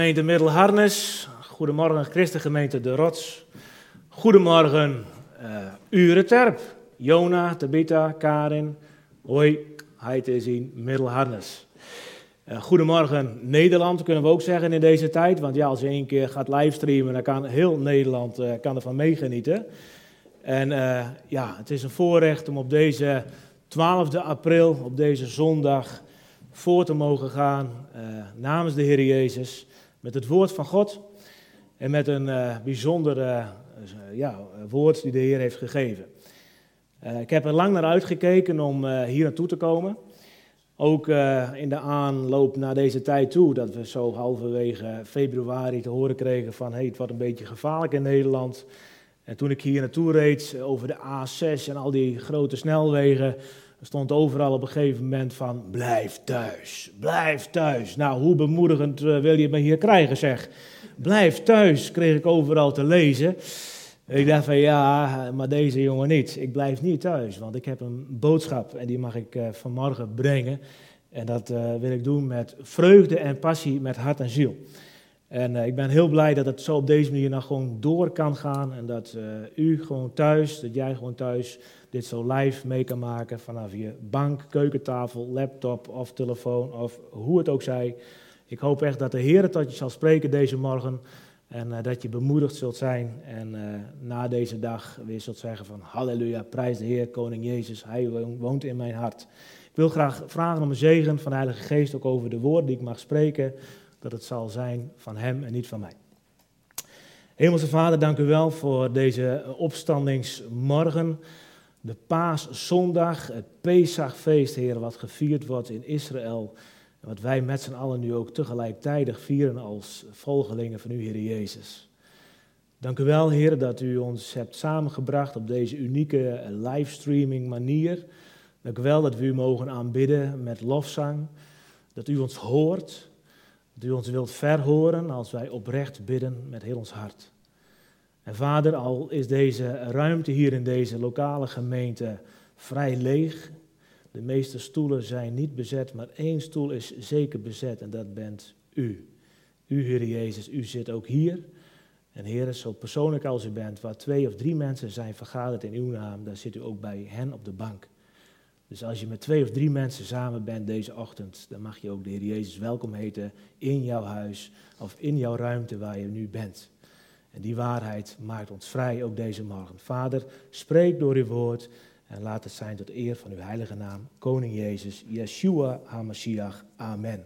Gemeente Middelharnis, goedemorgen Christengemeente De Rots, goedemorgen Ureterp, Jona, Tabitha, Karin, hoi, heid is in Middelharnis. Goedemorgen Nederland, kunnen we ook zeggen in deze tijd, want ja, als je één keer gaat livestreamen, dan kan heel Nederland ervan meegenieten. En ja, het is een voorrecht om op deze 12e april, op deze zondag, voor te mogen gaan namens de Heer Jezus, met het woord van God en met een bijzonder woord die de Heer heeft gegeven. Ik heb er lang naar uitgekeken om hier naartoe te komen. Ook in de aanloop naar deze tijd toe, dat we zo halverwege februari te horen kregen van hey, het wordt een beetje gevaarlijk in Nederland. En toen ik hier naartoe reed over de A6 en al die grote snelwegen, stond overal op een gegeven moment van blijf thuis, blijf thuis. Nou, hoe bemoedigend wil je me hier krijgen zeg. Blijf thuis, kreeg ik overal te lezen. Ik dacht van ja, maar deze jongen niet. Ik blijf niet thuis, want ik heb een boodschap en die mag ik vanmorgen brengen. En dat wil ik doen met vreugde en passie, met hart en ziel. En ik ben heel blij dat het zo op deze manier nog gewoon door kan gaan. En dat u gewoon thuis, dat jij gewoon thuis dit zo live mee kan maken vanaf je bank, keukentafel, laptop of telefoon of hoe het ook zij. Ik hoop echt dat de Heer tot je zal spreken deze morgen en dat je bemoedigd zult zijn en na deze dag weer zult zeggen van halleluja, prijs de Heer, koning Jezus, hij woont in mijn hart. Ik wil graag vragen om een zegen van de Heilige Geest ook over de woorden die ik mag spreken, dat het zal zijn van hem en niet van mij. Hemelse Vader, dank u wel voor deze opstandingsmorgen. De Paaszondag, het Pesachfeest, Heer, wat gevierd wordt in Israël. En wat wij met z'n allen nu ook tegelijkertijd vieren als volgelingen van u, Heer Jezus. Dank u wel, Heer, dat u ons hebt samengebracht op deze unieke livestreaming manier. Dank u wel dat we u mogen aanbidden met lofzang. Dat u ons hoort, dat u ons wilt verhoren als wij oprecht bidden met heel ons hart. En Vader, al is deze ruimte hier in deze lokale gemeente vrij leeg. De meeste stoelen zijn niet bezet, maar 1 stoel is zeker bezet en dat bent u. U, Heer Jezus, u zit ook hier. En Heer, zo persoonlijk als u bent, waar 2 of 3 mensen zijn vergaderd in uw naam, dan zit u ook bij hen op de bank. Dus als je met 2 of 3 mensen samen bent deze ochtend, dan mag je ook de Heer Jezus welkom heten in jouw huis of in jouw ruimte waar je nu bent. En die waarheid maakt ons vrij ook deze morgen. Vader, spreek door uw woord en laat het zijn tot eer van uw heilige naam, Koning Jezus, Yeshua HaMashiach. Amen.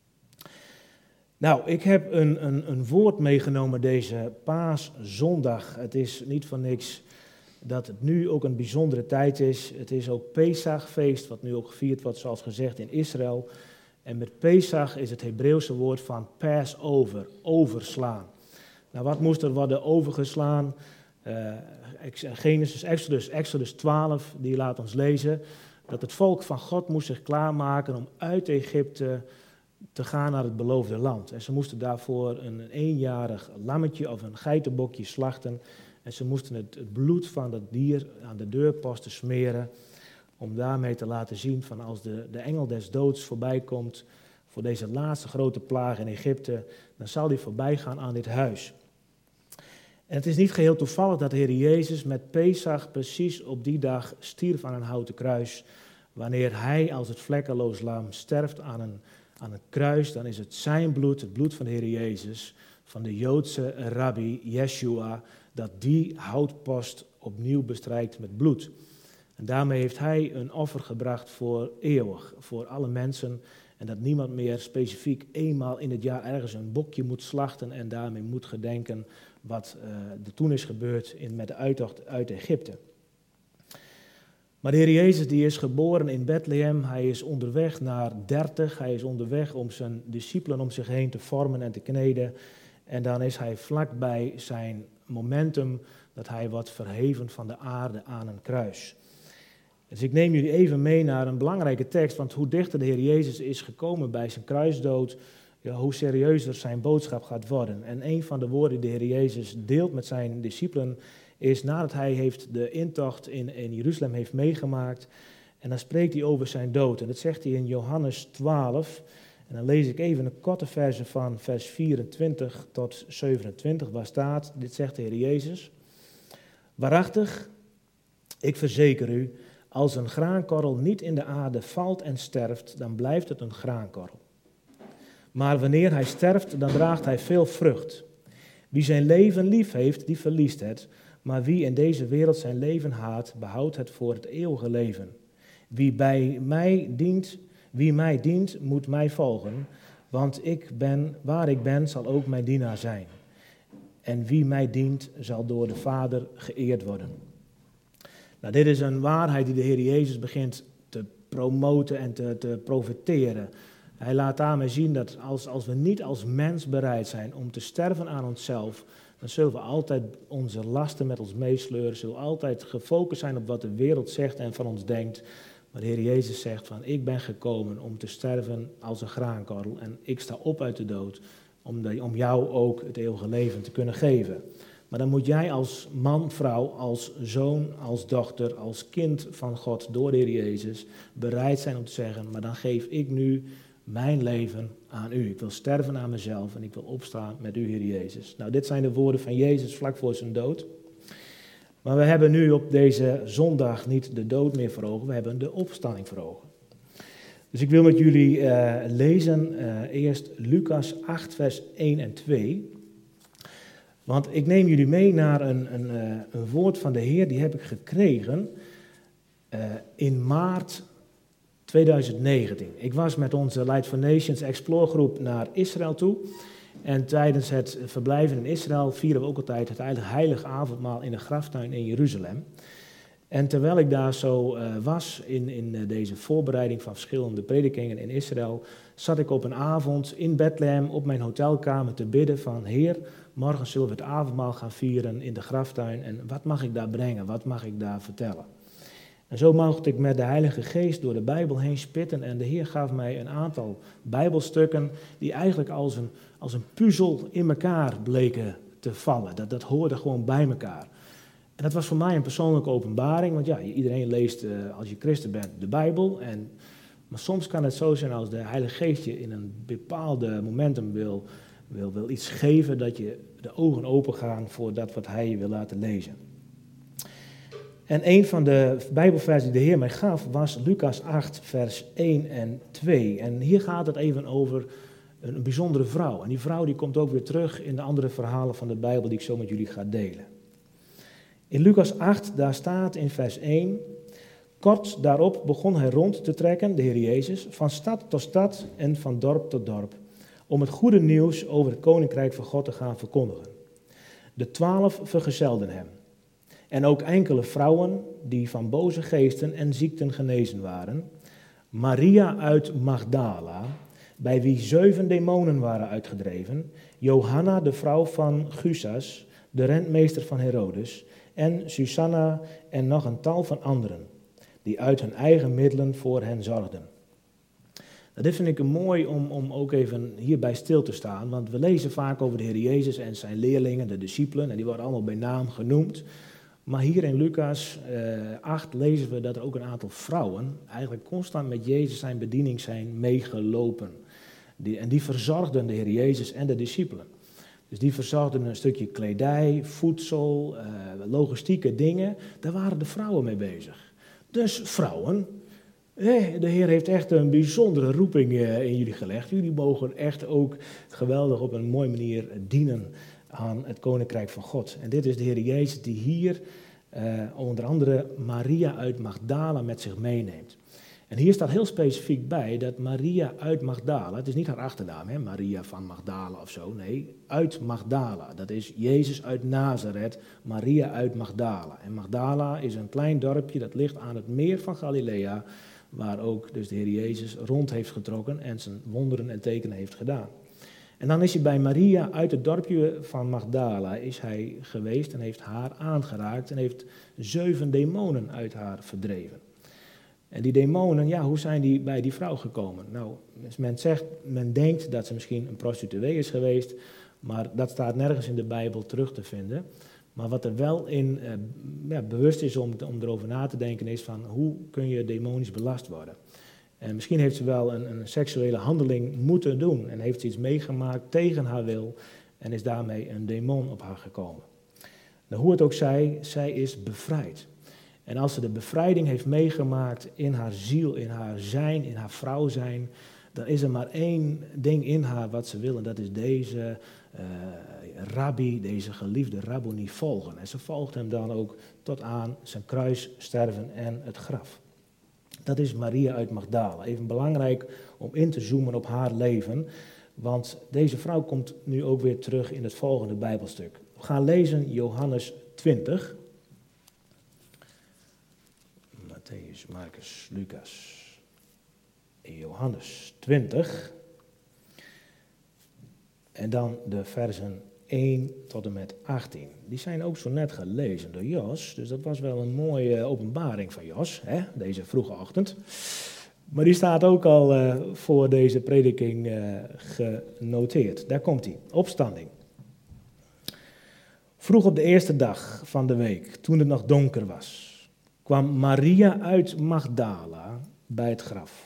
Nou, ik heb een woord meegenomen deze Paaszondag. Het is niet van niks dat het nu ook een bijzondere tijd is. Het is ook Pesachfeest, wat nu ook gevierd wordt, zoals gezegd, in Israël. En met Pesach is het Hebreeuwse woord van Passover, overslaan. Nou, wat moest er worden overgeslaan? Exodus 12, die laat ons lezen dat het volk van God moest zich klaarmaken om uit Egypte te gaan naar het beloofde land. En ze moesten daarvoor een 1-jarig lammetje of een geitenbokje slachten. En ze moesten het bloed van dat dier aan de deurposten smeren, om daarmee te laten zien van als de engel des doods voorbij komt voor deze laatste grote plaag in Egypte, dan zal die voorbij gaan aan dit huis. En het is niet geheel toevallig dat de Heer Jezus met Pesach precies op die dag stierf aan een houten kruis. Wanneer hij als het vlekkeloos lam sterft aan een kruis, dan is het zijn bloed, het bloed van de Heer Jezus, van de Joodse rabbi Yeshua, dat die houtpost opnieuw bestrijkt met bloed. En daarmee heeft hij een offer gebracht voor eeuwig, voor alle mensen. En dat niemand meer specifiek eenmaal in het jaar ergens een bokje moet slachten en daarmee moet gedenken wat er toen is gebeurd met de uittocht uit Egypte. Maar de Heer Jezus die is geboren in Bethlehem, hij is onderweg naar 30, hij is onderweg om zijn discipelen om zich heen te vormen en te kneden. En dan is hij vlakbij zijn momentum dat hij wordt verheven van de aarde aan een kruis. Dus ik neem jullie even mee naar een belangrijke tekst, want hoe dichter de Heer Jezus is gekomen bij zijn kruisdood, ja, hoe serieuzer zijn boodschap gaat worden. En een van de woorden die de Heer Jezus deelt met zijn discipelen is nadat hij heeft de intocht in Jeruzalem heeft meegemaakt. En dan spreekt hij over zijn dood. En dat zegt hij in Johannes 12. En dan lees ik even een korte verse van vers 24 tot 27, waar staat, dit zegt de Heer Jezus: Waarachtig, ik verzeker u, als een graankorrel niet in de aarde valt en sterft, dan blijft het een graankorrel. Maar wanneer hij sterft, dan draagt hij veel vrucht. Wie zijn leven lief heeft, die verliest het. Maar wie in deze wereld zijn leven haat, behoudt het voor het eeuwige leven. Wie mij dient, moet mij volgen. Want waar ik ben, zal ook mijn dienaar zijn. En wie mij dient, zal door de Vader geëerd worden. Nou, dit is een waarheid die de Heer Jezus begint te promoten en te profeteren. Hij laat daarmee zien dat als we niet als mens bereid zijn om te sterven aan onszelf, dan zullen we altijd onze lasten met ons meesleuren, zullen we altijd gefocust zijn op wat de wereld zegt en van ons denkt. Maar de Heer Jezus zegt van, ik ben gekomen om te sterven als een graankorrel en ik sta op uit de dood om jou ook het eeuwige leven te kunnen geven. Maar dan moet jij als man, vrouw, als zoon, als dochter, als kind van God door de Heer Jezus bereid zijn om te zeggen, maar dan geef ik nu mijn leven aan u. Ik wil sterven aan mezelf en ik wil opstaan met u, Heer Jezus. Nou, dit zijn de woorden van Jezus vlak voor zijn dood. Maar we hebben nu op deze zondag niet de dood meer voor ogen, we hebben de opstanding voor ogen. Dus ik wil met jullie lezen eerst Lucas 8, vers 1 en 2. Want ik neem jullie mee naar een woord van de Heer, die heb ik gekregen in maart 2019. Ik was met onze Light for Nations Explore groep naar Israël toe. En tijdens het verblijven in Israël vieren we ook altijd het heilige avondmaal in de graftuin in Jeruzalem. En terwijl ik daar zo was in deze voorbereiding van verschillende predikingen in Israël, zat ik op een avond in Bethlehem op mijn hotelkamer te bidden van, Heer, morgen zullen we het avondmaal gaan vieren in de graftuin en wat mag ik daar brengen, wat mag ik daar vertellen? En zo mocht ik met de Heilige Geest door de Bijbel heen spitten en de Heer gaf mij een aantal Bijbelstukken die eigenlijk als een puzzel in elkaar bleken te vallen. Dat hoorde gewoon bij elkaar. En dat was voor mij een persoonlijke openbaring, want ja, iedereen leest als je christen bent de Bijbel. Maar soms kan het zo zijn als de Heilige Geest je in een bepaalde momentum wil iets geven, dat je de ogen open gaan voor dat wat Hij je wil laten lezen. En een van de Bijbelversen die de Heer mij gaf was Lucas 8, vers 1 en 2. En hier gaat het even over een bijzondere vrouw. En die vrouw die komt ook weer terug in de andere verhalen van de Bijbel die ik zo met jullie ga delen. In Lucas 8, daar staat in vers 1, kort daarop begon hij rond te trekken, de Heer Jezus, van stad tot stad en van dorp tot dorp, om het goede nieuws over het Koninkrijk van God te gaan verkondigen. De 12 vergezelden hem. En ook enkele vrouwen die van boze geesten en ziekten genezen waren. Maria uit Magdala, bij wie 7 demonen waren uitgedreven. Johanna, de vrouw van Gusas, de rentmeester van Herodes. En Susanna en nog een tal van anderen, die uit hun eigen middelen voor hen zorgden. Nou, dit vind ik mooi om ook even hierbij stil te staan. Want we lezen vaak over de Heer Jezus en zijn leerlingen, de discipelen. En die worden allemaal bij naam genoemd. Maar hier in Lucas 8 lezen we dat er ook een aantal vrouwen eigenlijk constant met Jezus zijn bediening zijn meegelopen. Die verzorgden de Heer Jezus en de discipelen. Dus die verzorgden een stukje kledij, voedsel, logistieke dingen. Daar waren de vrouwen mee bezig. Dus vrouwen, de Heer heeft echt een bijzondere roeping in jullie gelegd. Jullie mogen echt ook geweldig op een mooie manier dienen aan het Koninkrijk van God. En dit is de Heer Jezus die hier onder andere Maria uit Magdala met zich meeneemt. En hier staat heel specifiek bij dat Maria uit Magdala, het is niet haar achternaam, hè, Maria van Magdala of zo, nee, uit Magdala. Dat is Jezus uit Nazareth, Maria uit Magdala. En Magdala is een klein dorpje dat ligt aan het meer van Galilea, waar ook dus de Heer Jezus rond heeft getrokken en zijn wonderen en tekenen heeft gedaan. En dan is hij bij Maria uit het dorpje van Magdala is hij geweest en heeft haar aangeraakt en heeft 7 demonen uit haar verdreven. En die demonen, ja, hoe zijn die bij die vrouw gekomen? Nou, men denkt dat ze misschien een prostituee is geweest, maar dat staat nergens in de Bijbel terug te vinden. Maar wat er wel in bewust is om erover na te denken is van hoe kun je demonisch belast worden? En misschien heeft ze wel een seksuele handeling moeten doen en heeft ze iets meegemaakt tegen haar wil en is daarmee een demon op haar gekomen. Nou, hoe het ook zij is bevrijd. En als ze de bevrijding heeft meegemaakt in haar ziel, in haar zijn, in haar vrouw zijn, dan is er maar één ding in haar wat ze wil en dat is deze rabbi, deze geliefde Rabboni volgen. En ze volgt hem dan ook tot aan zijn kruis, sterven en het graf. Dat is Maria uit Magdala. Even belangrijk om in te zoomen op haar leven, want deze vrouw komt nu ook weer terug in het volgende Bijbelstuk. We gaan lezen Johannes 20. Mattheüs, Marcus, Lucas. Johannes 20. En dan de versen 1 tot en met 18. Die zijn ook zo net gelezen door Jos, dus dat was wel een mooie openbaring van Jos, hè, deze vroege ochtend. Maar die staat ook al voor deze prediking genoteerd. Daar komt hij, opstanding. Vroeg op de eerste dag van de week, toen het nog donker was, kwam Maria uit Magdala bij het graf.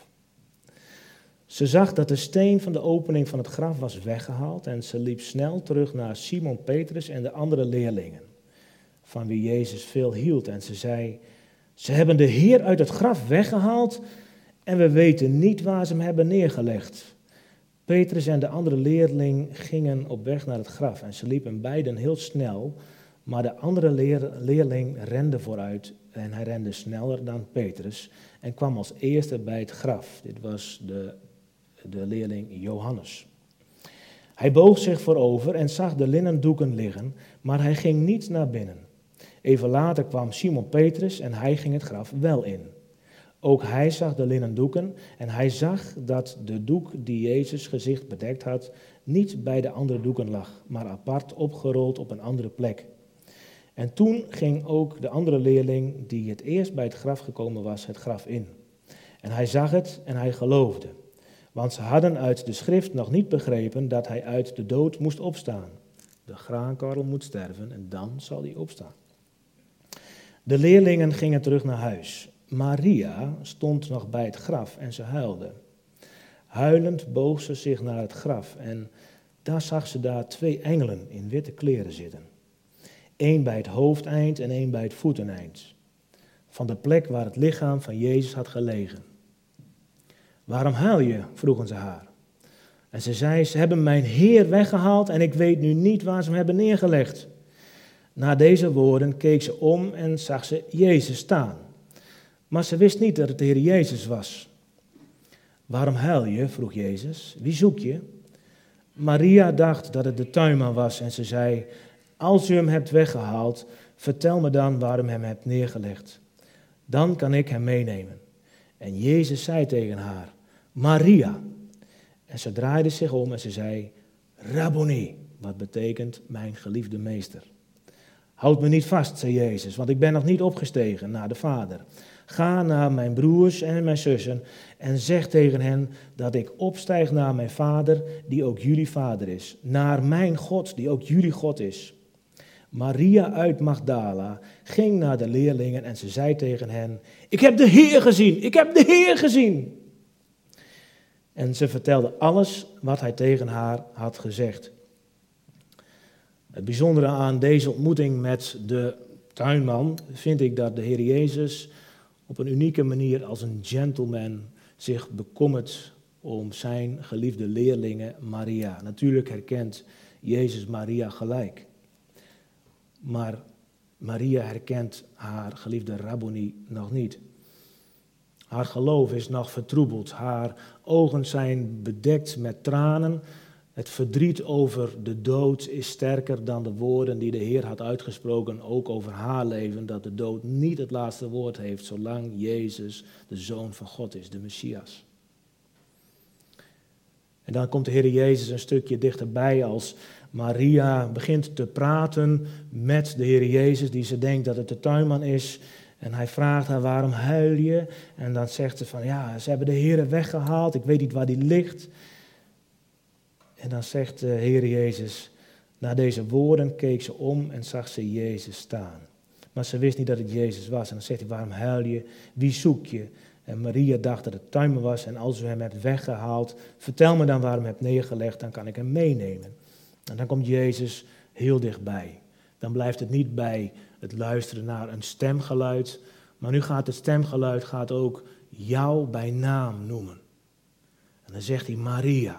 Ze zag dat de steen van de opening van het graf was weggehaald en ze liep snel terug naar Simon Petrus en de andere leerlingen, van wie Jezus veel hield. En ze zei, ze hebben de Heer uit het graf weggehaald en we weten niet waar ze hem hebben neergelegd. Petrus en de andere leerling gingen op weg naar het graf en ze liepen beiden heel snel, maar de andere leerling rende vooruit en hij rende sneller dan Petrus en kwam als eerste bij het graf. Dit was de leerling Johannes. Hij boog zich voorover en zag de linnen doeken liggen, maar hij ging niet naar binnen. Even later kwam Simon Petrus en hij ging het graf wel in. Ook hij zag de linnen doeken en hij zag dat de doek die Jezus' gezicht bedekt had, niet bij de andere doeken lag, maar apart opgerold op een andere plek. En toen ging ook de andere leerling, die het eerst bij het graf gekomen was, het graf in. En hij zag het en hij geloofde. Want ze hadden uit de schrift nog niet begrepen dat hij uit de dood moest opstaan. De graankorrel moet sterven en dan zal hij opstaan. De leerlingen gingen terug naar huis. Maria stond nog bij het graf en ze huilde. Huilend boog ze zich naar het graf en daar zag ze daar 2 engelen in witte kleren zitten. 1 bij het hoofdeind en 1 bij het voeteneind. Van de plek waar het lichaam van Jezus had gelegen. Waarom huil je? Vroegen ze haar. En ze zei, ze hebben mijn Heer weggehaald en ik weet nu niet waar ze hem hebben neergelegd. Na deze woorden keek ze om en zag ze Jezus staan. Maar ze wist niet dat het de Heer Jezus was. Waarom huil je? Vroeg Jezus. Wie zoek je? Maria dacht dat het de tuinman was en ze zei, als u hem hebt weggehaald, vertel me dan waar u hem hebt neergelegd. Dan kan ik hem meenemen. En Jezus zei tegen haar, Maria. En ze draaide zich om en ze zei, Rabboni, wat betekent mijn geliefde meester. Houd me niet vast, zei Jezus, want ik ben nog niet opgestegen naar de Vader. Ga naar mijn broers en mijn zussen en zeg tegen hen dat ik opstijg naar mijn Vader, die ook jullie Vader is. Naar mijn God, die ook jullie God is. Maria uit Magdala ging naar de leerlingen en ze zei tegen hen, ik heb de Heer gezien, ik heb de Heer gezien. En ze vertelde alles wat hij tegen haar had gezegd. Het bijzondere aan deze ontmoeting met de tuinman vind ik dat de Heer Jezus op een unieke manier als een gentleman zich bekommert om zijn geliefde leerlinge Maria. Natuurlijk herkent Jezus Maria gelijk. Maar Maria herkent haar geliefde Rabboni nog niet. Haar geloof is nog vertroebeld. Haar ogen zijn bedekt met tranen. Het verdriet over de dood is sterker dan de woorden die de Heer had uitgesproken, ook over haar leven, dat de dood niet het laatste woord heeft, zolang Jezus de Zoon van God is, de Messias. En dan komt de Heer Jezus een stukje dichterbij als Maria begint te praten met de Heer Jezus, die ze denkt dat het de tuinman is. En hij vraagt haar, waarom huil je? En dan zegt ze van, ja, ze hebben de Heer weggehaald, ik weet niet waar die ligt. En dan zegt de Heer Jezus, na deze woorden keek ze om en zag ze Jezus staan. Maar ze wist niet dat het Jezus was. En dan zegt hij, waarom huil je? Wie zoek je? En Maria dacht dat het tuinman was en als u hem hebt weggehaald, vertel me dan waar u hem hebt neergelegd, dan kan ik hem meenemen. En dan komt Jezus heel dichtbij. Dan blijft het niet bij het luisteren naar een stemgeluid, maar nu gaat het stemgeluid ook jou bij naam noemen. En dan zegt hij Maria.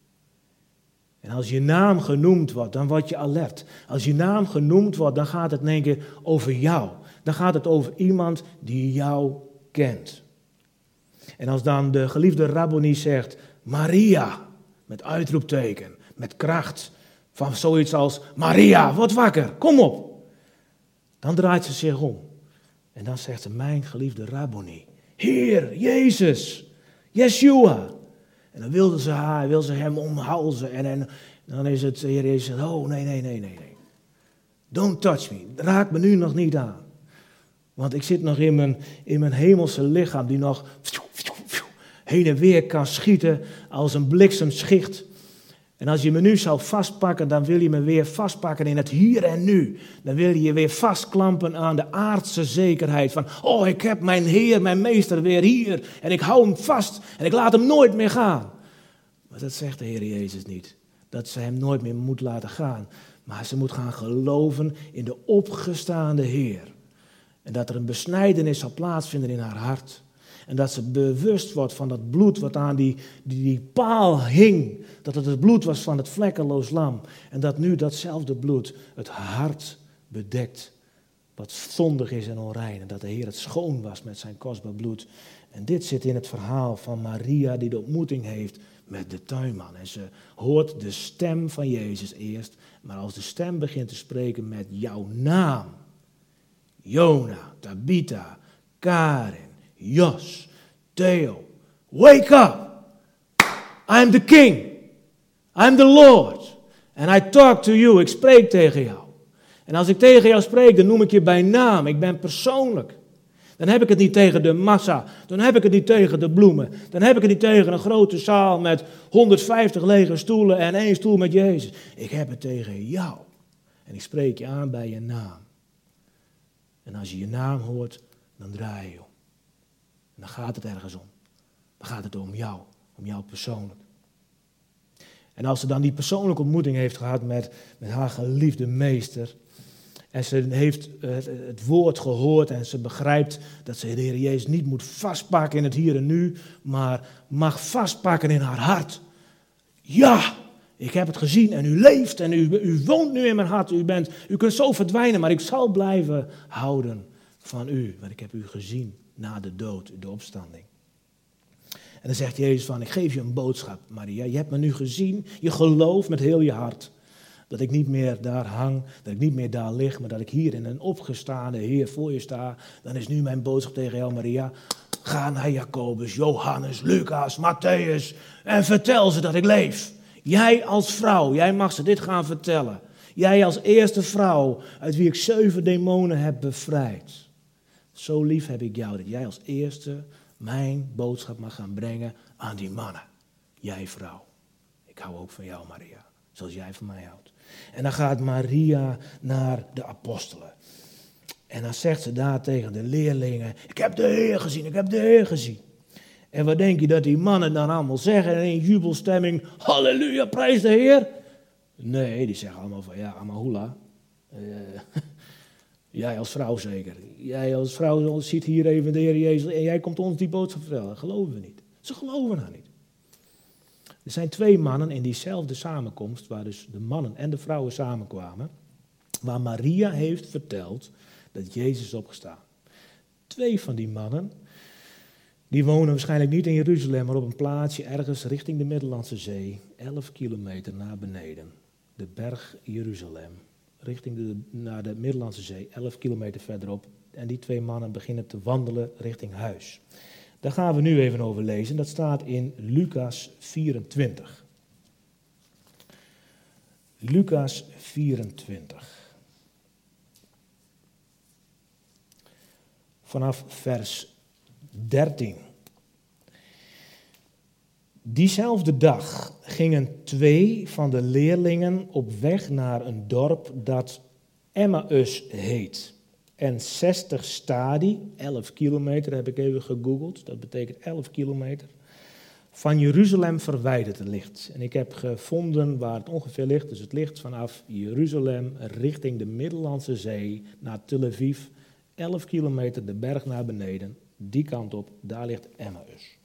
En als je naam genoemd wordt, dan word je alert. Als je naam genoemd wordt, dan gaat het in één keer over jou. Dan gaat het over iemand die jou kent. En als dan de geliefde Rabboni zegt, Maria, met uitroepteken, met kracht, van zoiets als, Maria, word wakker, kom op. Dan draait ze zich om. En dan zegt ze, mijn geliefde Rabboni, Heer, Jezus, Yeshua. En dan wil ze hem omhalzen. En dan is het, Heer Jezus, oh nee. Don't touch me, raak me nu nog niet aan. Want ik zit nog in mijn hemelse lichaam die nog heen en weer kan schieten als een bliksemschicht. En als je me nu zou vastpakken, dan wil je me weer vastpakken in het hier en nu. Dan wil je je weer vastklampen aan de aardse zekerheid van, oh, ik heb mijn Heer, mijn Meester weer hier. En ik hou hem vast en ik laat hem nooit meer gaan. Maar dat zegt de Heer Jezus niet. Dat ze hem nooit meer moet laten gaan. Maar ze moet gaan geloven in de opgestaande Heer. En dat er een besnijdenis zal plaatsvinden in haar hart. En dat ze bewust wordt van dat bloed wat aan die paal hing. Dat het bloed was van het vlekkeloos lam. En dat nu datzelfde bloed het hart bedekt. Wat zondig is en onrein. En dat de Heer het schoon was met zijn kostbaar bloed. En dit zit in het verhaal van Maria die de ontmoeting heeft met de tuinman. En ze hoort de stem van Jezus eerst. Maar als de stem begint te spreken met jouw naam. Jona, Tabitha, Karin, Jos, Theo, wake up. I'm the king. I'm the Lord. And I talk to you. Ik spreek tegen jou. En als ik tegen jou spreek, dan noem ik je bij naam. Ik ben persoonlijk. Dan heb ik het niet tegen de massa. Dan heb ik het niet tegen de bloemen. Dan heb ik het niet tegen een grote zaal met 150 lege stoelen en 1 stoel met Jezus. Ik heb het tegen jou. En ik spreek je aan bij je naam. En als je je naam hoort, dan draai je om. En dan gaat het ergens om. Dan gaat het om jou persoonlijk. En als ze dan die persoonlijke ontmoeting heeft gehad met haar geliefde meester. En ze heeft het woord gehoord en ze begrijpt dat ze de Heer Jezus niet moet vastpakken in het hier en nu. Maar mag vastpakken in haar hart. Ja, ik heb het gezien en u leeft en u woont nu in mijn hart. U kunt zo verdwijnen, maar ik zal blijven houden van u. Want ik heb u gezien na de dood, de opstanding. En dan zegt Jezus van, ik geef je een boodschap, Maria. Je hebt me nu gezien, je gelooft met heel je hart. Dat ik niet meer daar hang, dat ik niet meer daar lig, maar dat ik hier in een opgestaande Heer voor je sta. Dan is nu mijn boodschap tegen jou, Maria. Ga naar Jacobus, Johannes, Lucas, Matthäus en vertel ze dat ik leef. Jij als vrouw, jij mag ze dit gaan vertellen. Jij als eerste vrouw, uit wie ik 7 demonen heb bevrijd. Zo lief heb ik jou, dat jij als eerste mijn boodschap mag gaan brengen aan die mannen. Jij vrouw. Ik hou ook van jou, Maria. Zoals jij van mij houdt. En dan gaat Maria naar de apostelen. En dan zegt ze daar tegen de leerlingen. Ik heb de Heer gezien, ik heb de Heer gezien. En wat denk je dat die mannen dan allemaal zeggen in jubelstemming? Halleluja, prijs de Heer. Nee, die zeggen allemaal van ja, Amahula. Jij als vrouw zeker. Jij als vrouw ziet hier even de Heer Jezus en jij komt ons die boodschap vertellen. Dat geloven we niet. Ze geloven haar niet. Er zijn 2 mannen in diezelfde samenkomst, waar dus de mannen en de vrouwen samenkwamen, waar Maria heeft verteld dat Jezus is opgestaan. 2 van die mannen, die wonen waarschijnlijk niet in Jeruzalem, maar op een plaatsje ergens richting de Middellandse Zee, 11 kilometer naar beneden. De berg Jeruzalem, naar de Middellandse Zee, 11 kilometer verderop. En die 2 mannen beginnen te wandelen richting huis. Daar gaan we nu even over lezen. Dat staat in Lucas 24. Lucas 24. Vanaf vers 13. Diezelfde dag gingen 2 van de leerlingen op weg naar een dorp dat Emmaus heet. en 60 stadie, 11 kilometer heb ik even gegoogeld, dat betekent 11 kilometer, van Jeruzalem verwijderd ligt. En ik heb gevonden waar het ongeveer ligt, dus het ligt vanaf Jeruzalem richting de Middellandse Zee naar Tel Aviv, 11 kilometer de berg naar beneden, die kant op, daar ligt Emmaus.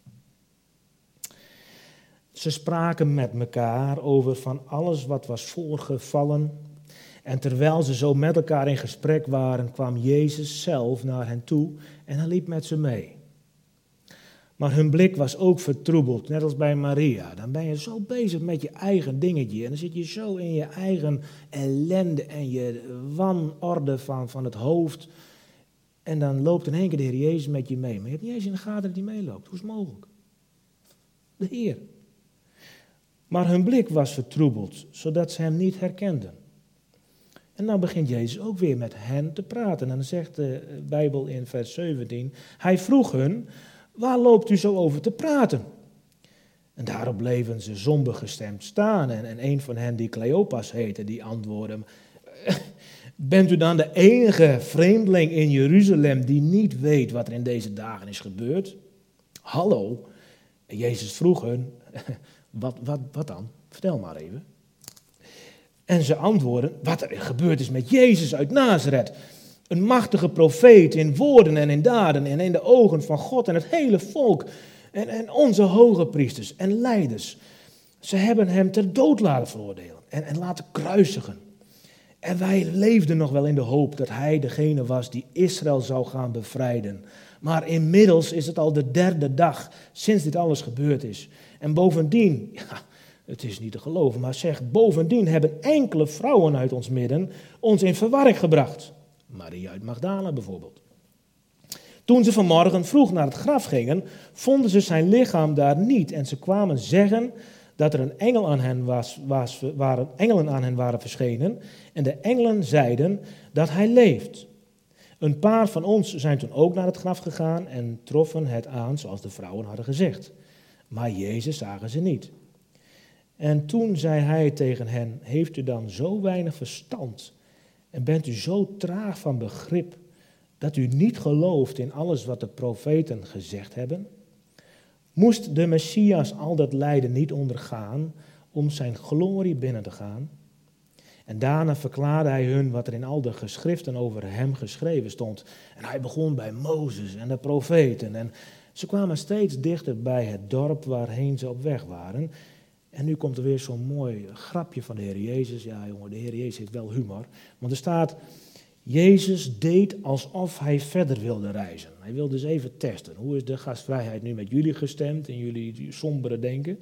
Ze spraken met elkaar over van alles wat was voorgevallen. En terwijl ze zo met elkaar in gesprek waren, kwam Jezus zelf naar hen toe en hij liep met ze mee. Maar hun blik was ook vertroebeld, net als bij Maria. Dan ben je zo bezig met je eigen dingetje en dan zit je zo in je eigen ellende en je wanorde van het hoofd. En dan loopt in één keer de Heer Jezus met je mee. Maar je hebt niet eens in de gaten dat hij meeloopt. Hoe is het mogelijk? De Heer. Maar hun blik was vertroebeld, zodat ze hem niet herkenden. En dan begint Jezus ook weer met hen te praten. En dan zegt de Bijbel in vers 17, hij vroeg hun, waar loopt u zo over te praten? En daarop bleven ze somber gestemd staan. En een van hen, die Cleopas heette, die antwoordde, bent u dan de enige vreemdeling in Jeruzalem die niet weet wat er in deze dagen is gebeurd? Hallo? En Jezus vroeg hun, wat dan? Vertel maar even. En ze antwoorden, wat er gebeurd is met Jezus uit Nazareth. Een machtige profeet in woorden en in daden en in de ogen van God en het hele volk. En onze hoge priesters en leiders. Ze hebben hem ter dood laten veroordelen en laten kruisigen. En wij leefden nog wel in de hoop dat hij degene was die Israël zou gaan bevrijden. Maar inmiddels is het al de 3e dag sinds dit alles gebeurd is. En bovendien, ja, het is niet te geloven, maar zeg, bovendien hebben enkele vrouwen uit ons midden ons in verwarring gebracht. Maria uit Magdala bijvoorbeeld. Toen ze vanmorgen vroeg naar het graf gingen, vonden ze zijn lichaam daar niet. En ze kwamen zeggen dat er een engel aan hen engelen aan hen waren verschenen. En de engelen zeiden dat hij leeft. Een paar van ons zijn toen ook naar het graf gegaan en troffen het aan zoals de vrouwen hadden gezegd. Maar Jezus zagen ze niet. En toen zei hij tegen hen, heeft u dan zo weinig verstand en bent u zo traag van begrip dat u niet gelooft in alles wat de profeten gezegd hebben? Moest de Messias al dat lijden niet ondergaan om zijn glorie binnen te gaan? En daarna verklaarde hij hun wat er in al de geschriften over hem geschreven stond. En hij begon bij Mozes en de profeten. En ze kwamen steeds dichter bij het dorp waarheen ze op weg waren. En nu komt er weer zo'n mooi grapje van de Heer Jezus. Ja jongen, de Heer Jezus heeft wel humor. Want er staat, Jezus deed alsof hij verder wilde reizen. Hij wilde dus even testen. Hoe is de gastvrijheid nu met jullie gestemd in jullie sombere denken?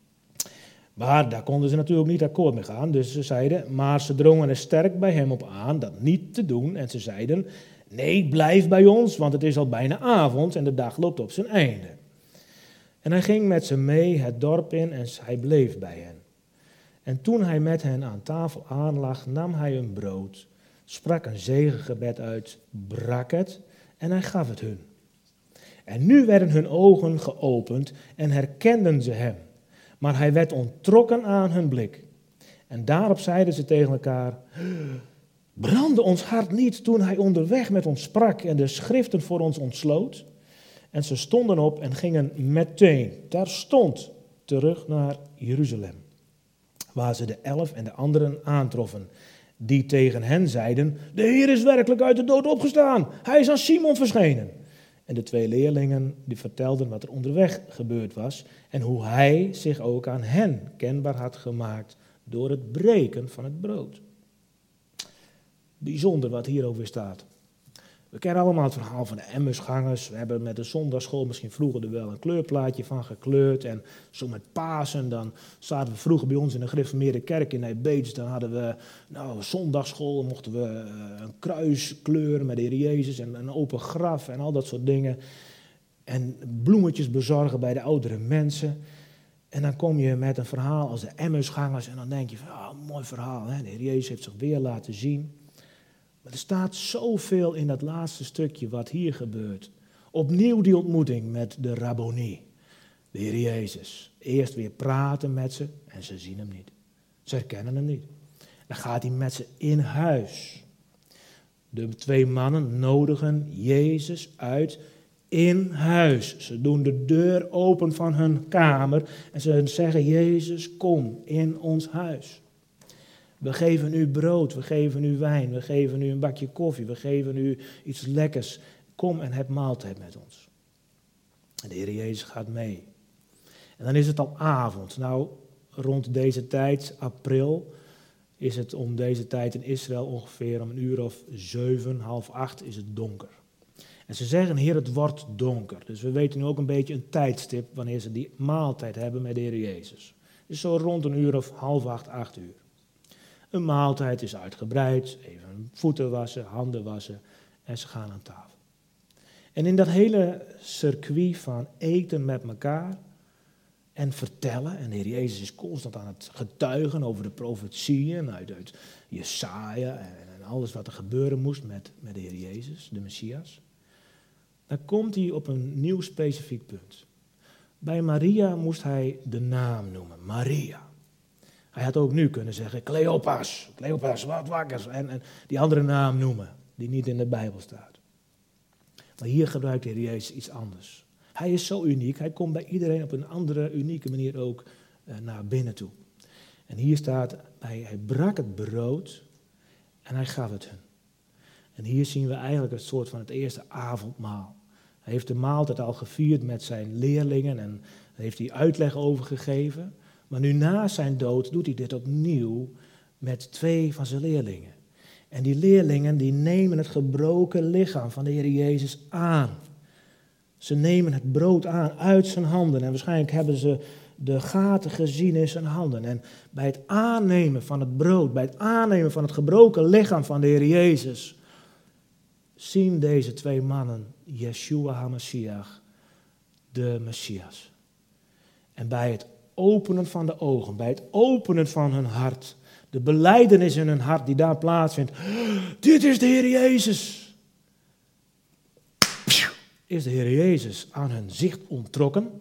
Maar daar konden ze natuurlijk niet akkoord mee gaan. Dus ze zeiden, maar ze drongen er sterk bij hem op aan dat niet te doen. En ze zeiden, nee, blijf bij ons, want het is al bijna avond en de dag loopt op zijn einde. En hij ging met ze mee het dorp in en hij bleef bij hen. En toen hij met hen aan tafel aanlag, nam hij een brood, sprak een zegengebed uit, brak het en hij gaf het hun. En nu werden hun ogen geopend en herkenden ze hem. Maar hij werd onttrokken aan hun blik. En daarop zeiden ze tegen elkaar, brandde ons hart niet toen hij onderweg met ons sprak en de schriften voor ons ontsloot? En ze stonden op en gingen meteen, terstond, terug naar Jeruzalem. Waar ze de 11 en de anderen aantroffen, die tegen hen zeiden, de Heer is werkelijk uit de dood opgestaan, hij is aan Simon verschenen. En de 2 leerlingen die vertelden wat er onderweg gebeurd was en hoe hij zich ook aan hen kenbaar had gemaakt door het breken van het brood. Bijzonder wat hierover staat. We kennen allemaal het verhaal van de Emmausgangers. We hebben met de zondagsschool misschien vroeger er wel een kleurplaatje van gekleurd. En zo met Pasen, dan zaten we vroeger bij ons in de gereformeerde kerk in Nijbeets. Dan hadden we zondagsschool, mochten we een kruis kleuren met de Heer Jezus en een open graf en al dat soort dingen. En bloemetjes bezorgen bij de oudere mensen. En dan kom je met een verhaal als de Emmausgangers en dan denk je van, mooi verhaal, hè? De Heer Jezus heeft zich weer laten zien. Maar er staat zoveel in dat laatste stukje wat hier gebeurt. Opnieuw die ontmoeting met de Rabboni, de Heer Jezus. Eerst weer praten met ze en ze zien hem niet. Ze herkennen hem niet. Dan gaat hij met ze in huis. De 2 mannen nodigen Jezus uit in huis. Ze doen de deur open van hun kamer en ze zeggen, Jezus, kom in ons huis. We geven u brood, we geven u wijn, we geven u een bakje koffie, we geven u iets lekkers. Kom en heb maaltijd met ons. En de Heer Jezus gaat mee. En dan is het al avond. Nou, rond deze tijd, april, is het om deze tijd in Israël ongeveer om 7:30, 7:30 is het donker. En ze zeggen, Heer, het wordt donker. Dus we weten nu ook een beetje een tijdstip wanneer ze die maaltijd hebben met de Heer Jezus. Dus zo rond 7:30, 8:00. Een maaltijd is uitgebreid, even voeten wassen, handen wassen en ze gaan aan tafel. En in dat hele circuit van eten met elkaar en vertellen, en de Heer Jezus is constant aan het getuigen over de profetieën uit Jesaja en alles wat er gebeuren moest met de Heer Jezus, de Messias. Dan komt hij op een nieuw specifiek punt. Bij Maria moest hij de naam noemen, Maria. Hij had ook nu kunnen zeggen, Cleopas, wat wakker, en die andere naam noemen, die niet in de Bijbel staat. Maar hier gebruikt de Heer Jezus iets anders. Hij is zo uniek, hij komt bij iedereen op een andere, unieke manier ook naar binnen toe. En hier staat, hij brak het brood en hij gaf het hun. En hier zien we eigenlijk het soort van het eerste avondmaal. Hij heeft de maaltijd al gevierd met zijn leerlingen en daar heeft hij uitleg over gegeven. Maar nu na zijn dood doet hij dit opnieuw met 2 van zijn leerlingen. En die leerlingen die nemen het gebroken lichaam van de Heer Jezus aan. Ze nemen het brood aan uit zijn handen en waarschijnlijk hebben ze de gaten gezien in zijn handen. En bij het aannemen van het brood, bij het aannemen van het gebroken lichaam van de Heer Jezus, zien deze 2 mannen Yeshua HaMashiach, de Messias. En bij het openen van de ogen, bij het openen van hun hart, de belijdenis in hun hart die daar plaatsvindt, dit is de Heer Jezus. Is de Heer Jezus aan hun zicht onttrokken.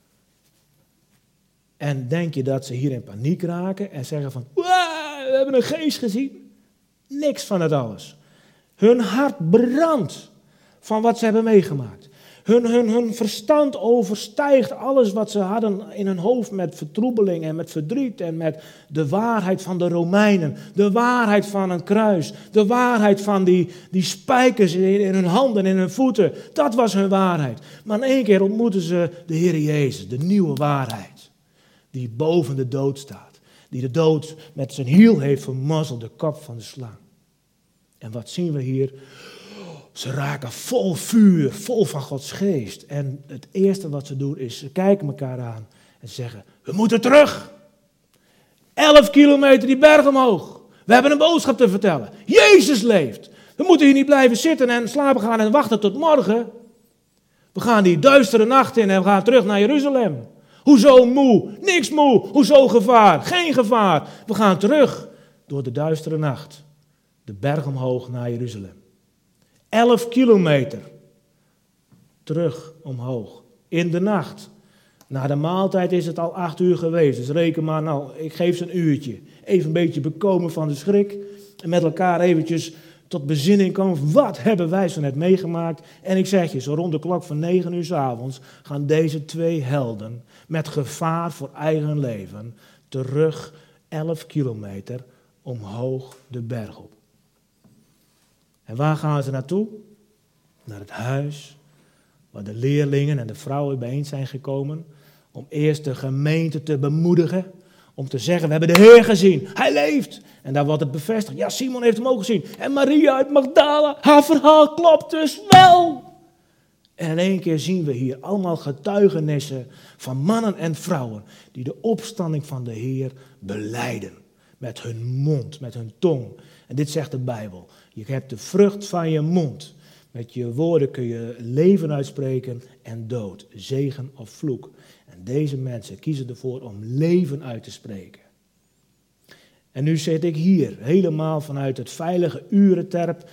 En denk je dat ze hier in paniek raken en zeggen van, we hebben een geest gezien? Niks van het alles. Hun hart brandt van wat ze hebben meegemaakt. Hun verstand overstijgt alles wat ze hadden in hun hoofd met vertroebeling en met verdriet en met de waarheid van de Romeinen, de waarheid van een kruis, de waarheid van die spijkers in hun handen en in hun voeten. Dat was hun waarheid. Maar in één keer ontmoeten ze de Heer Jezus, de nieuwe waarheid, die boven de dood staat, die de dood met zijn hiel heeft vermorzeld, de kop van de slang. En wat zien we hier? Ze raken vol vuur, vol van Gods geest. En het eerste wat ze doen is, ze kijken elkaar aan en zeggen, we moeten terug. 11 kilometer die berg omhoog. We hebben een boodschap te vertellen. Jezus leeft. We moeten hier niet blijven zitten en slapen gaan en wachten tot morgen. We gaan die duistere nacht in en we gaan terug naar Jeruzalem. Hoezo moe? Niks moe. Hoezo gevaar? Geen gevaar. We gaan terug door de duistere nacht. De berg omhoog naar Jeruzalem. 11 kilometer. Terug omhoog. In de nacht. Na de maaltijd is het al 8 uur geweest. Dus reken maar, nou, ik geef ze een uurtje. Even een beetje bekomen van de schrik. En met elkaar eventjes tot bezinning komen. Wat hebben wij zo net meegemaakt? En ik zeg je, zo rond de klok van 9 uur 's avonds gaan deze 2 helden met gevaar voor eigen leven terug 11 kilometer omhoog de berg op. En waar gaan ze naartoe? Naar het huis waar de leerlingen en de vrouwen bijeen zijn gekomen om eerst de gemeente te bemoedigen, om te zeggen, we hebben de Heer gezien, Hij leeft. En daar wordt het bevestigd, ja, Simon heeft hem ook gezien. En Maria uit Magdala, haar verhaal klopt dus wel. En in één keer zien we hier allemaal getuigenissen van mannen en vrouwen die de opstanding van de Heer belijden. Met hun mond, met hun tong. En dit zegt de Bijbel. Je hebt de vrucht van je mond. Met je woorden kun je leven uitspreken en dood, zegen of vloek. En deze mensen kiezen ervoor om leven uit te spreken. En nu zit ik hier, helemaal vanuit het veilige Urenterp,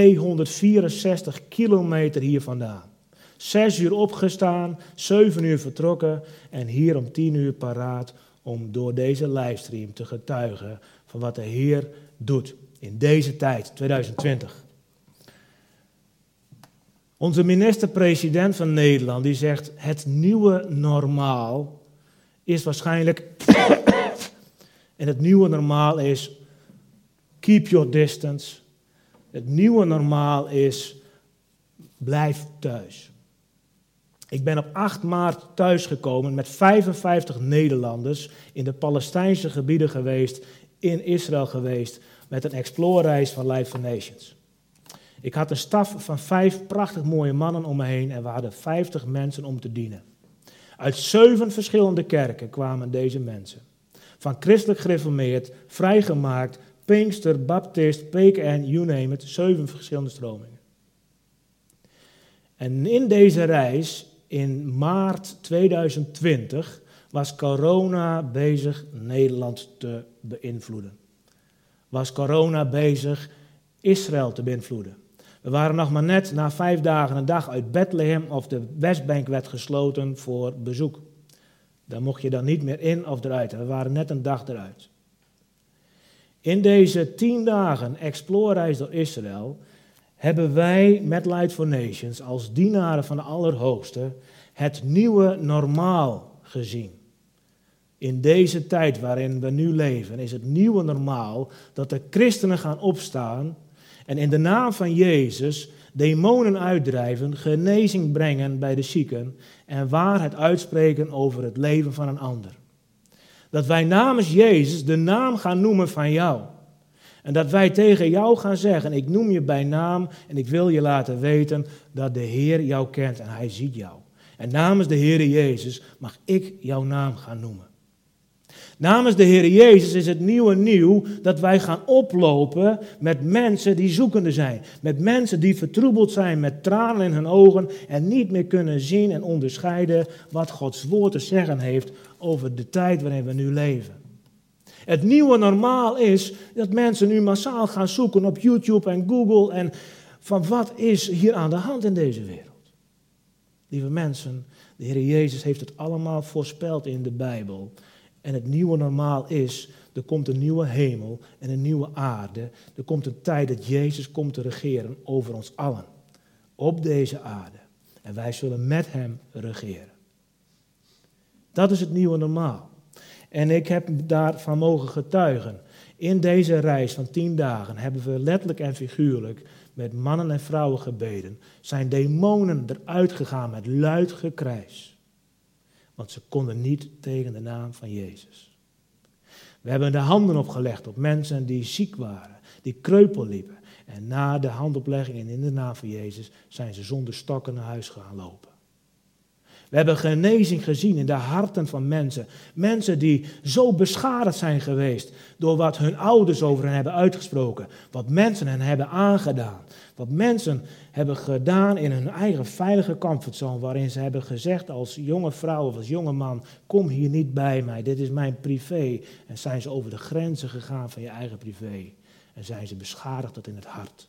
264 kilometer hier vandaan. 6 uur opgestaan, 7 uur vertrokken en hier om 10 uur paraat om door deze livestream te getuigen van wat de Heer doet in deze tijd, 2020. Onze minister-president van Nederland die zegt het nieuwe normaal is waarschijnlijk en het nieuwe normaal is keep your distance. Het nieuwe normaal is blijf thuis. Ik ben op 8 maart thuisgekomen met 55 Nederlanders in de Palestijnse gebieden geweest, in Israël geweest, met een explore-reis van Life for Nations. Ik had een staf van 5 prachtig mooie mannen om me heen en we hadden 50 mensen om te dienen. Uit 7 verschillende kerken kwamen deze mensen. Van christelijk gereformeerd, vrijgemaakt, Pinkster, Baptist, PKN, you name it, 7 verschillende stromingen. En in deze reis, in maart 2020, was corona bezig Nederland te beïnvloeden. Was corona bezig Israël te beïnvloeden. We waren nog maar net na 5 dagen een dag uit Bethlehem of de Westbank werd gesloten voor bezoek. Daar mocht je dan niet meer in of eruit. We waren net een dag eruit. In deze 10 dagen explore-reis door Israël hebben wij met Light for Nations als dienaren van de Allerhoogste het nieuwe normaal gezien. In deze tijd waarin we nu leven is het nieuwe normaal dat de christenen gaan opstaan en in de naam van Jezus demonen uitdrijven, genezing brengen bij de zieken en waarheid uitspreken over het leven van een ander. Dat wij namens Jezus de naam gaan noemen van jou. En dat wij tegen jou gaan zeggen, ik noem je bij naam en ik wil je laten weten dat de Heer jou kent en hij ziet jou. En namens de Heer Jezus mag ik jouw naam gaan noemen. Namens de Heer Jezus is het nieuw dat wij gaan oplopen met mensen die zoekende zijn. Met mensen die vertroebeld zijn met tranen in hun ogen en niet meer kunnen zien en onderscheiden wat Gods woord te zeggen heeft over de tijd waarin we nu leven. Het nieuwe normaal is dat mensen nu massaal gaan zoeken op YouTube en Google en van wat is hier aan de hand in deze wereld. Lieve mensen, de Heer Jezus heeft het allemaal voorspeld in de Bijbel. En het nieuwe normaal is, er komt een nieuwe hemel en een nieuwe aarde. Er komt een tijd dat Jezus komt te regeren over ons allen. Op deze aarde. En wij zullen met hem regeren. Dat is het nieuwe normaal. En ik heb daarvan mogen getuigen. In deze reis van 10 dagen hebben we letterlijk en figuurlijk met mannen en vrouwen gebeden. Zijn demonen eruit gegaan met luid gekrijs. Want ze konden niet tegen de naam van Jezus. We hebben de handen opgelegd op mensen die ziek waren, die kreupel liepen. En na de handoplegging en in de naam van Jezus zijn ze zonder stokken naar huis gaan lopen. We hebben genezing gezien in de harten van mensen. Mensen die zo beschadigd zijn geweest door wat hun ouders over hen hebben uitgesproken. Wat mensen hen hebben aangedaan. Wat mensen hebben gedaan in hun eigen veilige comfortzone. Waarin ze hebben gezegd als jonge vrouw of als jonge man, kom hier niet bij mij, dit is mijn privé. En zijn ze over de grenzen gegaan van je eigen privé. En zijn ze beschadigd tot in het hart.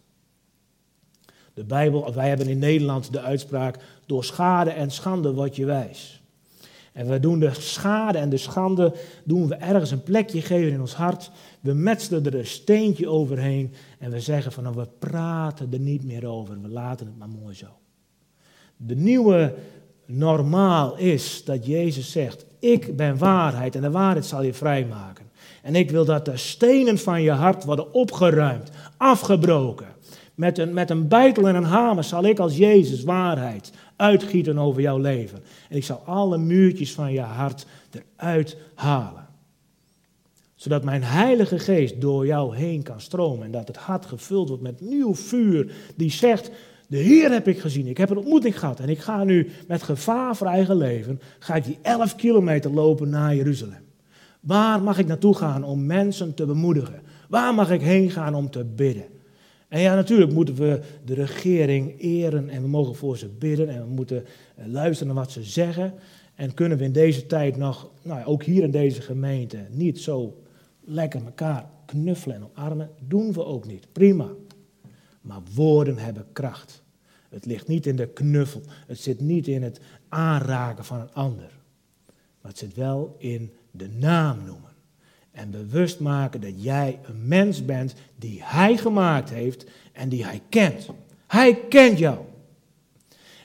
De Bijbel, wij hebben in Nederland de uitspraak, door schade en schande word je wijs. En we doen de schade en de schande, doen we ergens een plekje geven in ons hart. We metselen er een steentje overheen en we zeggen van, nou, we praten er niet meer over, we laten het maar mooi zo. De nieuwe normaal is dat Jezus zegt, ik ben waarheid en de waarheid zal je vrijmaken. En ik wil dat de stenen van je hart worden opgeruimd, afgebroken. Met een beitel en een hamer zal ik als Jezus waarheid uitgieten over jouw leven. En ik zal alle muurtjes van je hart eruit halen. Zodat mijn Heilige Geest door jou heen kan stromen. En dat het hart gevuld wordt met nieuw vuur. Die zegt, de Heer heb ik gezien. Ik heb een ontmoeting gehad. En ik ga nu met gevaar voor eigen leven. Ga ik die 11 kilometer lopen naar Jeruzalem. Waar mag ik naartoe gaan om mensen te bemoedigen? Waar mag ik heen gaan om te bidden? En ja, natuurlijk moeten we de regering eren en we mogen voor ze bidden en we moeten luisteren naar wat ze zeggen. En kunnen we in deze tijd nog, nou ja, ook hier in deze gemeente, niet zo lekker elkaar knuffelen en omarmen. Doen we ook niet, prima. Maar woorden hebben kracht. Het ligt niet in de knuffel, het zit niet in het aanraken van een ander. Maar het zit wel in de naam noemen. En bewust maken dat jij een mens bent die hij gemaakt heeft en die hij kent. Hij kent jou.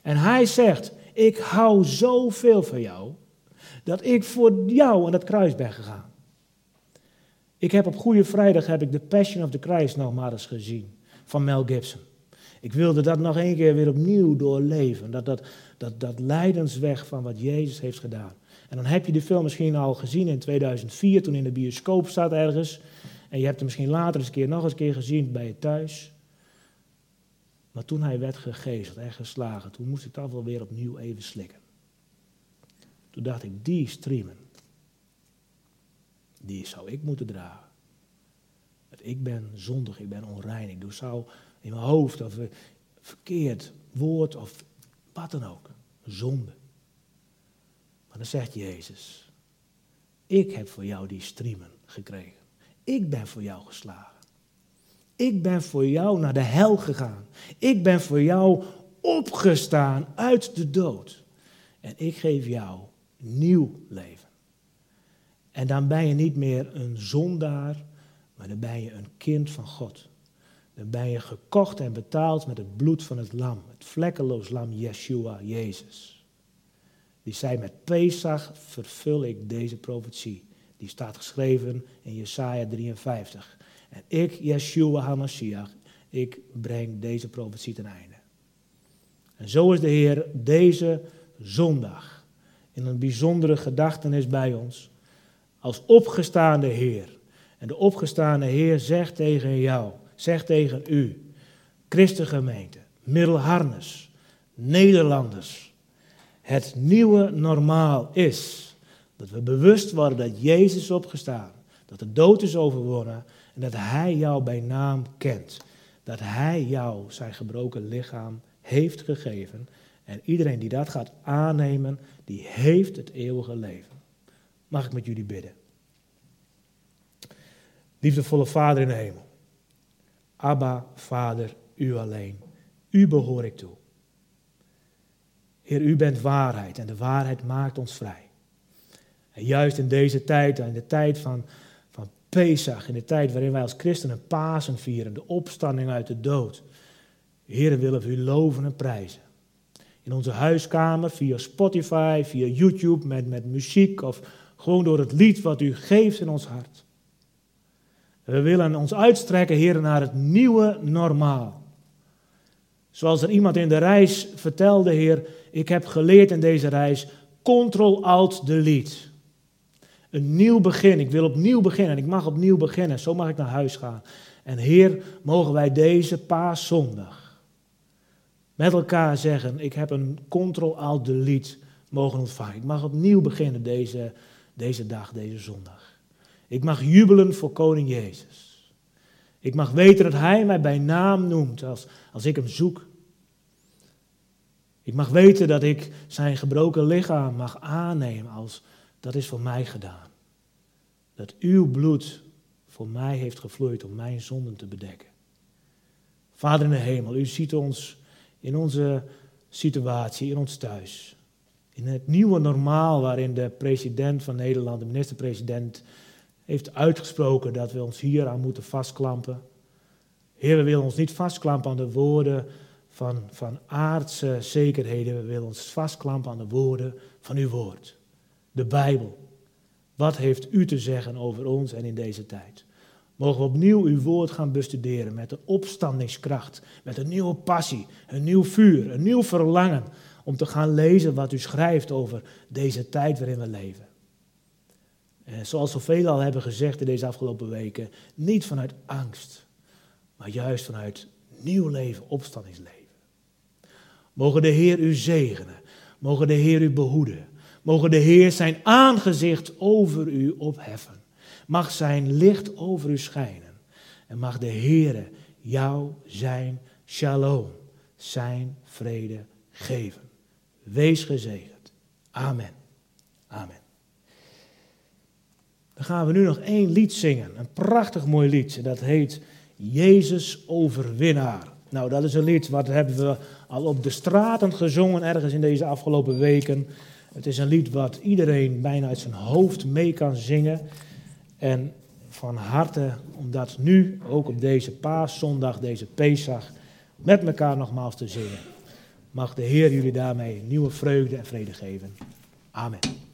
En hij zegt, ik hou zoveel van jou, dat ik voor jou aan het kruis ben gegaan. Ik heb op Goede Vrijdag The Passion of the Christ nog maar eens gezien, van Mel Gibson. Ik wilde dat nog een keer weer opnieuw doorleven, dat lijdensweg van wat Jezus heeft gedaan. En dan heb je de film misschien al gezien in 2004, toen in de bioscoop staat ergens. En je hebt hem misschien later nog eens een keer gezien bij je thuis. Maar toen hij werd gegezeld en geslagen, toen moest ik dat wel weer opnieuw even slikken. Toen dacht ik, die striemen, die zou ik moeten dragen. Want ik ben zondig, ik ben onrein, ik doe zo in mijn hoofd of verkeerd woord of wat dan ook. Zonde. Maar dan zegt Jezus, ik heb voor jou die striemen gekregen. Ik ben voor jou geslagen. Ik ben voor jou naar de hel gegaan. Ik ben voor jou opgestaan uit de dood. En ik geef jou nieuw leven. En dan ben je niet meer een zondaar, maar dan ben je een kind van God. Dan ben je gekocht en betaald met het bloed van het lam. Het vlekkeloos lam Yeshua, Jezus. Die zei, met Pesach vervul ik deze profetie. Die staat geschreven in Jesaja 53. En ik, Yeshua HaMashiach, ik breng deze profetie ten einde. En zo is de Heer deze zondag in een bijzondere gedachtenis bij ons als opgestaande Heer. En de opgestaande Heer zegt tegen jou, zegt tegen u, Christengemeente, Middelharnis, Nederlanders, het nieuwe normaal is dat we bewust worden dat Jezus is opgestaan, dat de dood is overwonnen en dat Hij jou bij naam kent. Dat Hij jou zijn gebroken lichaam heeft gegeven en iedereen die dat gaat aannemen, die heeft het eeuwige leven. Mag ik met jullie bidden? Liefdevolle Vader in de hemel, Abba, Vader, u alleen, u behoor ik toe. Heer, u bent waarheid en de waarheid maakt ons vrij. En juist in deze tijd, in de tijd van Pesach, in de tijd waarin wij als christenen Pasen vieren, de opstanding uit de dood. Heer, willen we u loven en prijzen. In onze huiskamer, via Spotify, via YouTube, met muziek of gewoon door het lied wat u geeft in ons hart. We willen ons uitstrekken, Heer, naar het nieuwe normaal. Zoals er iemand in de reis vertelde, Heer, ik heb geleerd in deze reis, Ctrl-Alt-Delete. Een nieuw begin, ik wil opnieuw beginnen en ik mag opnieuw beginnen, zo mag ik naar huis gaan. En Heer, mogen wij deze paaszondag met elkaar zeggen, ik heb een Ctrl-Alt-Delete mogen ontvangen. Ik mag opnieuw beginnen deze dag, deze zondag. Ik mag jubelen voor koning Jezus. Ik mag weten dat Hij mij bij naam noemt als ik Hem zoek. Ik mag weten dat ik zijn gebroken lichaam mag aannemen als dat is voor mij gedaan. Dat uw bloed voor mij heeft gevloeid om mijn zonden te bedekken. Vader in de hemel, u ziet ons in onze situatie, in ons thuis. In het nieuwe normaal waarin de president van Nederland, de minister-president, heeft uitgesproken dat we ons hier aan moeten vastklampen. Heer, we willen ons niet vastklampen aan de woorden van aardse zekerheden. We willen ons vastklampen aan de woorden van uw woord. De Bijbel. Wat heeft u te zeggen over ons en in deze tijd? Mogen we opnieuw uw woord gaan bestuderen met een opstandingskracht, met een nieuwe passie, een nieuw vuur, een nieuw verlangen om te gaan lezen wat u schrijft over deze tijd waarin we leven. En zoals zoveel al hebben gezegd in deze afgelopen weken, niet vanuit angst, maar juist vanuit nieuw leven, opstandingsleven. Mogen de Heer u zegenen, mogen de Heer u behoeden, mogen de Heer zijn aangezicht over u opheffen. Mag zijn licht over u schijnen en mag de Heer jou zijn shalom, zijn vrede geven. Wees gezegend. Amen. Amen. Dan gaan we nu nog 1 lied zingen, een prachtig mooi lied. Dat heet Jezus overwinnaar. Nou, dat is een lied wat hebben we al op de straten gezongen ergens in deze afgelopen weken. Het is een lied wat iedereen bijna uit zijn hoofd mee kan zingen. En van harte om dat nu, ook op deze paaszondag, deze Pesach, met elkaar nogmaals te zingen. Mag de Heer jullie daarmee nieuwe vreugde en vrede geven. Amen.